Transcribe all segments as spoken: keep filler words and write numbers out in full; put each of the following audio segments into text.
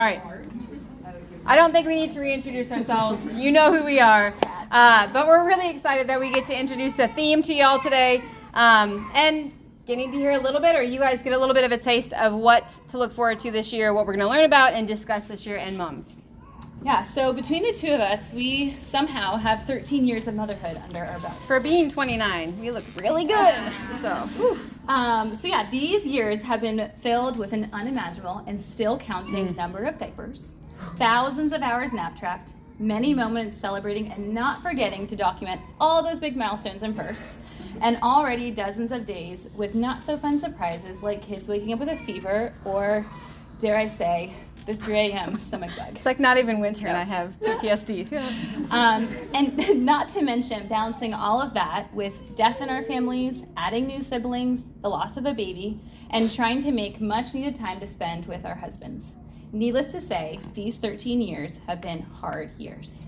All right. I don't think we need to reintroduce ourselves. You know who we are. Uh, but we're really excited that we get to introduce the theme to y'all today. Um, and getting to hear a little bit, or you guys get a little bit of a taste of what to look forward to this year, what we're going to learn about and discuss this year in Mums. Yeah, so between the two of us, we somehow have thirteen years of motherhood under our belts. For being twenty-nine, we look really good. So, whew. Um, so yeah, these years have been filled with an unimaginable and still counting mm. number of diapers, thousands of hours nap tracked, many moments celebrating and not forgetting to document all those big milestones and firsts, and already dozens of days with not so fun surprises like kids waking up with a fever or, dare I say, the three a.m. stomach bug. It's like not even winter and I have P T S D. um, and not to mention balancing all of that with death in our families, adding new siblings, the loss of a baby, and trying to make much needed time to spend with our husbands. Needless to say, these thirteen years have been hard years.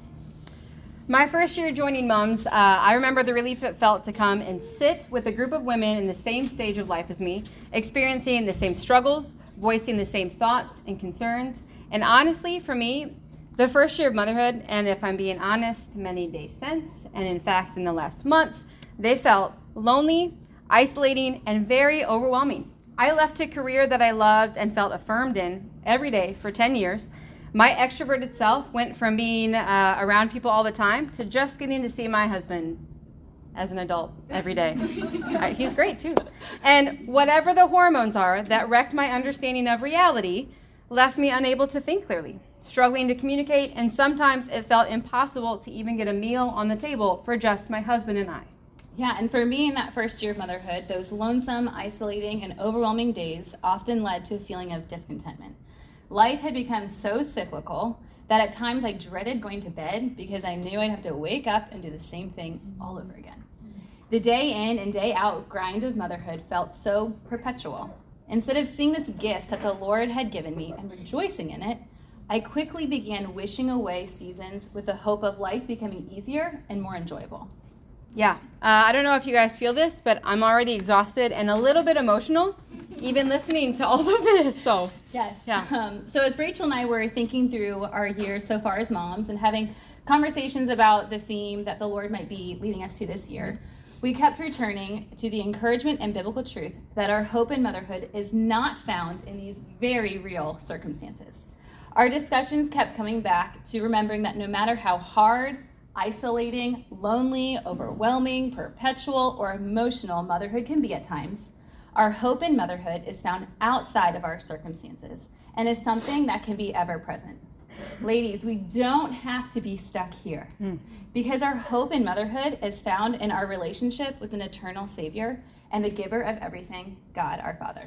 My first year joining Mums, uh, I remember the relief it felt to come and sit with a group of women in the same stage of life as me, experiencing the same struggles, voicing the same thoughts and concerns. And honestly, for me, the first year of motherhood, and if I'm being honest, many days since, and in fact in the last month, they felt lonely, isolating, and very overwhelming. I left a career that I loved and felt affirmed in every day for ten years. My extroverted self went from being uh, around people all the time to just getting to see my husband as an adult every day. uh, he's great too. And whatever the hormones are that wrecked my understanding of reality left me unable to think clearly, struggling to communicate, and sometimes it felt impossible to even get a meal on the table for just my husband and I. Yeah, and for me in that first year of motherhood, those lonesome, isolating, and overwhelming days often led to a feeling of discontentment. Life had become so cyclical that at times I dreaded going to bed because I knew I'd have to wake up and do the same thing all over again. The day in and day out grind of motherhood felt so perpetual. Instead of seeing this gift that the Lord had given me and rejoicing in it, I quickly began wishing away seasons with the hope of life becoming easier and more enjoyable. Yeah, uh, I don't know if you guys feel this, but I'm already exhausted and a little bit emotional, even listening to all of this. So yes, yeah. Um, so as Rachel and I were thinking through our years so far as moms and having conversations about the theme that the Lord might be leading us to this year, we kept returning to the encouragement and biblical truth that our hope in motherhood is not found in these very real circumstances. Our discussions kept coming back to remembering that no matter how hard, isolating, lonely, overwhelming, perpetual, or emotional motherhood can be at times, our hope in motherhood is found outside of our circumstances and is something that can be ever present. Ladies, we don't have to be stuck here mm. because our hope in motherhood is found in our relationship with an eternal Savior and the giver of everything, God our Father.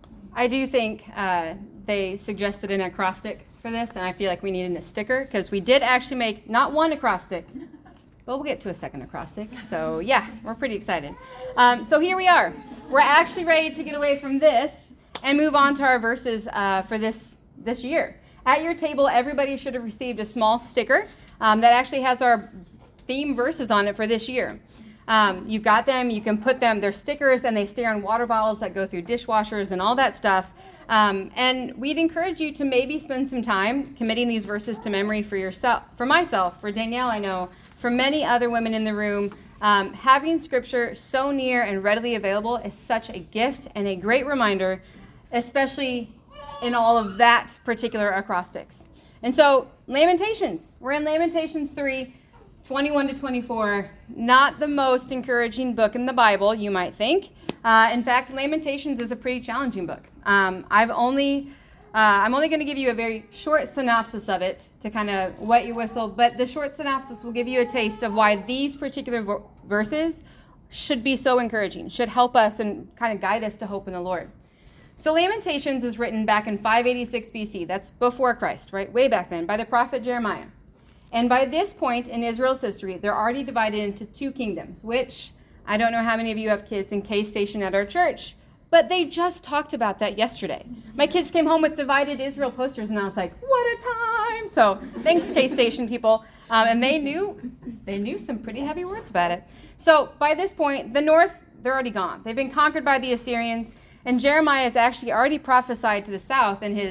I do think uh, they suggested an acrostic for this, and I feel like we needed a sticker because we did actually make not one acrostic, but we'll get to a second acrostic. So yeah, we're pretty excited. Um, so here we are. We're actually ready to get away from this and move on to our verses uh, for this this year. At your table, everybody should have received a small sticker um, that actually has our theme verses on it for this year. Um, you've got them, you can put them, they're stickers and they stay on water bottles that go through dishwashers and all that stuff. Um, and we'd encourage you to maybe spend some time committing these verses to memory for yourself, for myself, for Danielle, I know, for many other women in the room. Um, having scripture so near and readily available is such a gift and a great reminder, especially in all of that particular acrostics. And so Lamentations, we're in Lamentations three, twenty-one to twenty-four, not the most encouraging book in the Bible, you might think. Uh, in fact, Lamentations is a pretty challenging book. Um, I've only, uh, I'm only going to give you a very short synopsis of it to kind of wet your whistle, but the short synopsis will give you a taste of why these particular vo- verses should be so encouraging, should help us and kind of guide us to hope in the Lord. So Lamentations is written back in five eighty-six B C, that's before Christ, right, way back then, by the prophet Jeremiah. And by this point in Israel's history, they're already divided into two kingdoms, which I don't know how many of you have kids in K-Station at our church, but they just talked about that yesterday. My kids came home with divided Israel posters, and I was like, what a time! So thanks, K-Station people. Um, and they knew, they knew some pretty heavy words about it. So by this point, the north, they're already gone. They've been conquered by the Assyrians, and Jeremiah has actually already prophesied to the south in his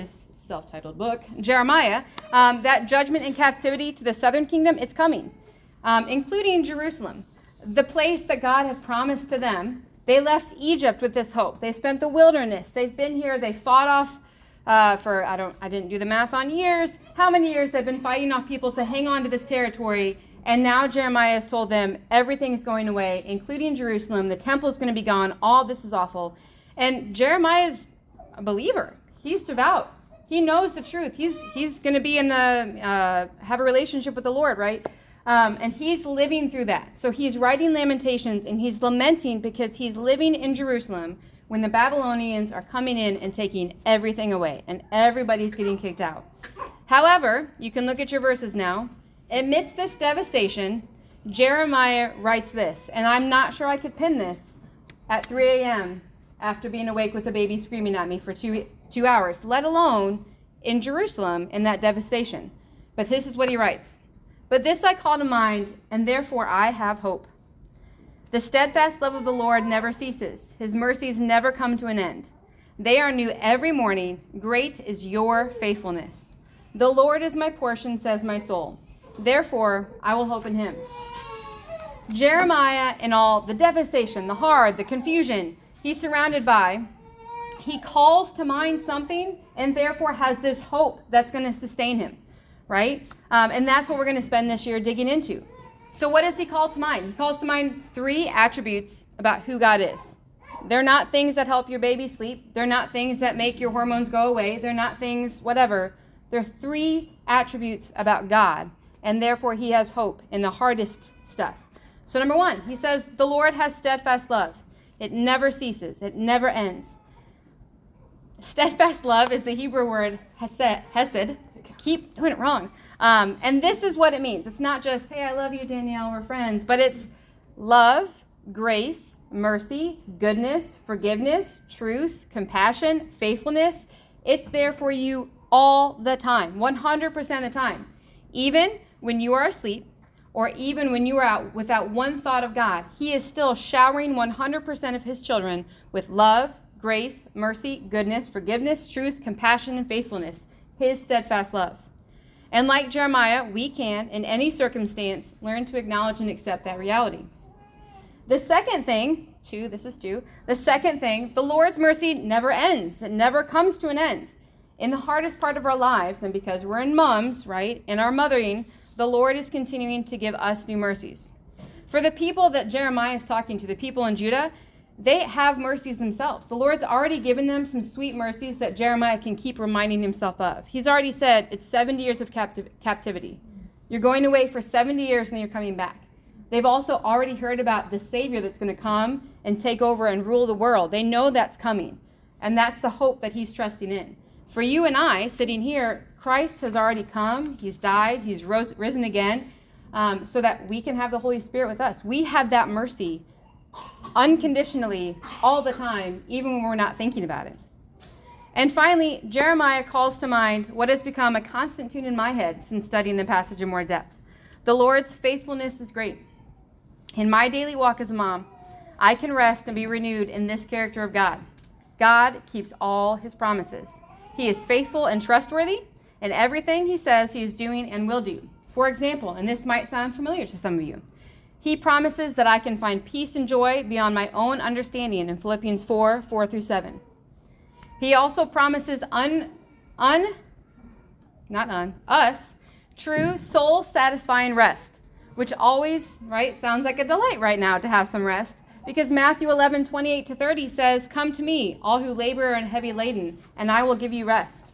self-titled book, Jeremiah, um, that judgment and captivity to the southern kingdom, it's coming, um, including Jerusalem, the place that God had promised to them. They left Egypt with this hope. They spent the wilderness. They've been here. They fought off uh, for, I don't, I didn't do the math on years, how many years they've been fighting off people to hang on to this territory. And now Jeremiah has told them everything's going away, including Jerusalem. The temple is going to be gone. All this is awful. And Jeremiah's a believer. He's devout. He knows the truth. He's he's going to be in the uh, have a relationship with the Lord, right? Um, and he's living through that. So he's writing Lamentations, and he's lamenting because he's living in Jerusalem when the Babylonians are coming in and taking everything away, and everybody's getting kicked out. However, you can look at your verses now. Amidst this devastation, Jeremiah writes this, and I'm not sure I could pin this at three a.m. after being awake with a baby screaming at me for two, two hours, let alone in Jerusalem in that devastation. But this is what he writes. But this I call to mind, and therefore I have hope. The steadfast love of the Lord never ceases. His mercies never come to an end. They are new every morning. Great is your faithfulness. The Lord is my portion, says my soul. Therefore, I will hope in him. Jeremiah, in all the devastation, the hard, the confusion he's surrounded by, he calls to mind something and therefore has this hope that's going to sustain him, right? Um, and that's what we're going to spend this year digging into. So what does he call to mind? He calls to mind three attributes about who God is. They're not things that help your baby sleep. They're not things that make your hormones go away. They're not things, whatever. They're three attributes about God, and therefore he has hope in the hardest stuff. So number one, he says, the Lord has steadfast love. It never ceases. It never ends. Steadfast love is the Hebrew word hesed. hesed. Keep doing it wrong. Um, and this is what it means. It's not just, hey, I love you, Danielle, we're friends. But it's love, grace, mercy, goodness, forgiveness, truth, compassion, faithfulness. It's there for you all the time, one hundred percent of the time. Even when you are asleep, or even when you are out without one thought of God, he is still showering one hundred percent of his children with love, grace, mercy, goodness, forgiveness, truth, compassion, and faithfulness, his steadfast love. And like Jeremiah, we can, in any circumstance, learn to acknowledge and accept that reality. The second thing, two, this is two, the second thing, the Lord's mercy never ends. It never comes to an end. In the hardest part of our lives, and because we're in moms, right, in our mothering, the Lord is continuing to give us new mercies. For the people that Jeremiah is talking to, the people in Judah, they have mercies themselves. The Lord's already given them some sweet mercies that Jeremiah can keep reminding himself of. He's already said it's seventy years of captiv- captivity. You're going away for seventy years and then you're coming back. They've also already heard about the Savior that's going to come and take over and rule the world. They know that's coming. And that's the hope that he's trusting in. For you and I, sitting here, Christ has already come. He's died. He's rose, risen again, um, so that we can have the Holy Spirit with us. We have that mercy unconditionally all the time, even when we're not thinking about it. And finally, Jeremiah calls to mind what has become a constant tune in my head since studying the passage in more depth. The Lord's faithfulness is great. In my daily walk as a mom, I can rest and be renewed in this character of God. God keeps all his promises. He is faithful and trustworthy in everything he says he is doing and will do. For example, and this might sound familiar to some of you, he promises that I can find peace and joy beyond my own understanding in Philippians four, four through seven. He also promises un, un, not un, us, true soul-satisfying rest, which always, right, sounds like a delight right now to have some rest, because Matthew eleven, twenty-eight to thirty says, come to me, all who labor and heavy laden, and I will give you rest.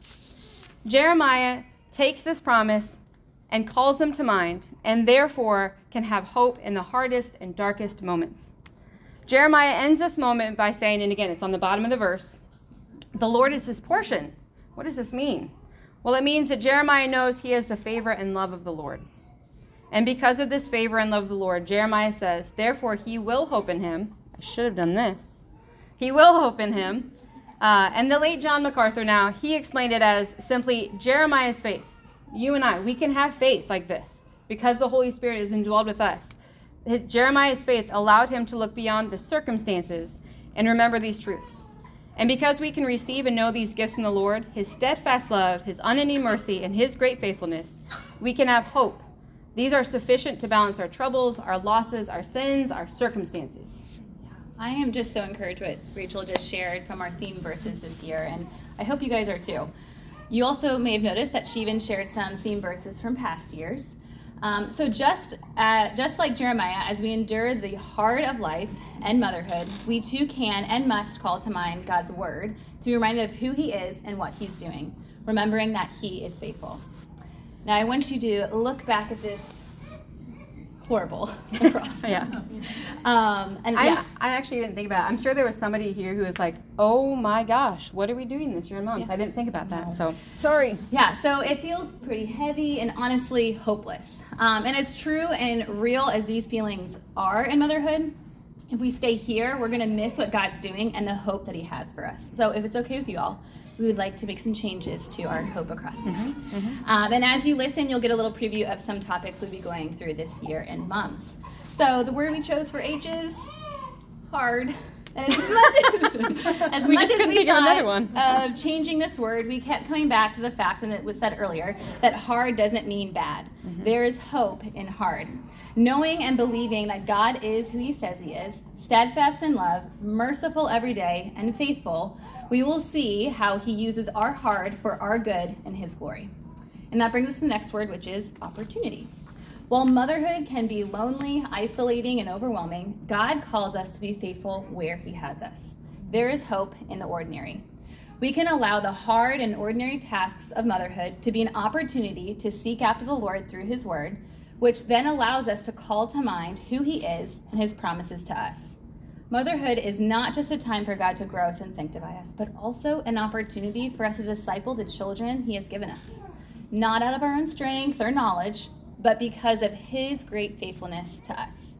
Jeremiah takes this promise and calls them to mind, and therefore can have hope in the hardest and darkest moments. Jeremiah ends this moment by saying, and again, it's on the bottom of the verse, the Lord is his portion. What does this mean? Well, it means that Jeremiah knows he has the favor and love of the Lord. And because of this favor and love of the Lord, Jeremiah says, therefore he will hope in him. I should have done this. He will hope in him. Uh, and the late John MacArthur now, he explained it as simply Jeremiah's faith. You and I, we can have faith like this because the Holy Spirit is indwelled with us. His, Jeremiah's faith allowed him to look beyond the circumstances and remember these truths. And because we can receive and know these gifts from the Lord, his steadfast love, his unending mercy, and his great faithfulness, we can have hope. These are sufficient to balance our troubles, our losses, our sins, our circumstances. I am just so encouraged what Rachel just shared from our theme verses this year, and I hope you guys are too. You also may have noticed that she even shared some theme verses from past years. Um, so just uh, just like Jeremiah, as we endure the hard of life and motherhood, we too can and must call to mind God's word to be reminded of who he is and what he's doing, remembering that he is faithful. Now I want you to look back at this horrible acrostic. Yeah. Um, and I, yeah. I actually didn't think about it. I'm sure there was somebody here who was like, oh my gosh, what are we doing this year in Moms? Yeah. I didn't think about that. So sorry. Yeah, so it feels pretty heavy and honestly hopeless. Um, and as true and real as these feelings are in motherhood, if we stay here, we're going to miss what God's doing and the hope that he has for us. So if it's okay with you all, we would like to make some changes to our hope acrostic. Mm-hmm, mm-hmm. Um, and as you listen, you'll get a little preview of some topics we'll be going through this year in Moms. So the word we chose for H is hard. And as much as, as, We much just as couldn't we think of thought another one. of changing this word, we kept coming back to the fact, and it was said earlier, that hard doesn't mean bad. Mm-hmm. There is hope in hard. Knowing and believing that God is who he says he is, steadfast in love, merciful every day, and faithful, we will see how he uses our hard for our good and his glory. And that brings us to the next word, which is opportunity. While motherhood can be lonely, isolating, and overwhelming, God calls us to be faithful where he has us. There is hope in the ordinary. We can allow the hard and ordinary tasks of motherhood to be an opportunity to seek after the Lord through his word, which then allows us to call to mind who he is and his promises to us. Motherhood is not just a time for God to grow us and sanctify us, but also an opportunity for us to disciple the children he has given us, not out of our own strength or knowledge, but because of his great faithfulness to us.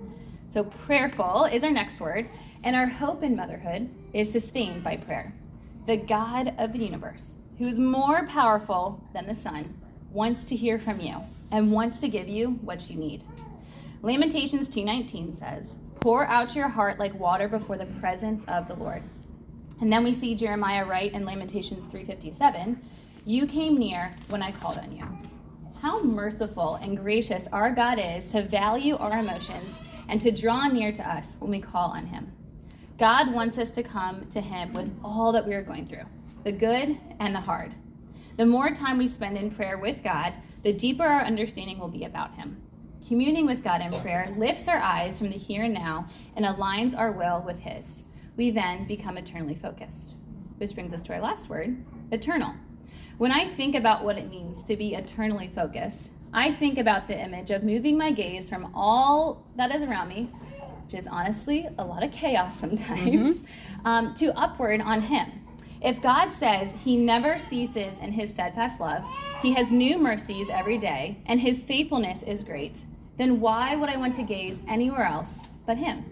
So prayerful is our next word, and our hope in motherhood is sustained by prayer. The God of the universe, who is more powerful than the sun, wants to hear from you and wants to give you what you need. Lamentations two nineteen says, pour out your heart like water before the presence of the Lord. And then we see Jeremiah write in Lamentations three fifty-seven, you came near when I called on you. How merciful and gracious our God is to value our emotions and to draw near to us when we call on him. God wants us to come to him with all that we are going through, the good and the hard. The more time we spend in prayer with God, the deeper our understanding will be about him. Communing with God in prayer lifts our eyes from the here and now and aligns our will with his. We then become eternally focused. Which brings us to our last word, eternal. When I think about what it means to be eternally focused, I think about the image of moving my gaze from all that is around me, which is honestly a lot of chaos sometimes, mm-hmm. um, to upward on him. If God says he never ceases in his steadfast love, he has new mercies every day, and his faithfulness is great, then why would I want to gaze anywhere else but him?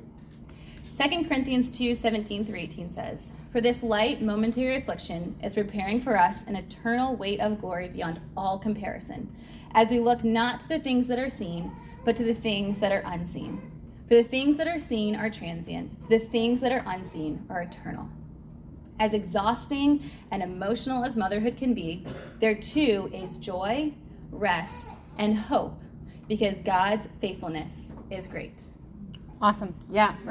Second Corinthians two seventeen through eighteen says, for this light momentary affliction is preparing for us an eternal weight of glory beyond all comparison, as we look not to the things that are seen, but to the things that are unseen. For the things that are seen are transient, the things that are unseen are eternal. As exhausting and emotional as motherhood can be, there too is joy, rest, and hope, because God's faithfulness is great. Awesome. Yeah.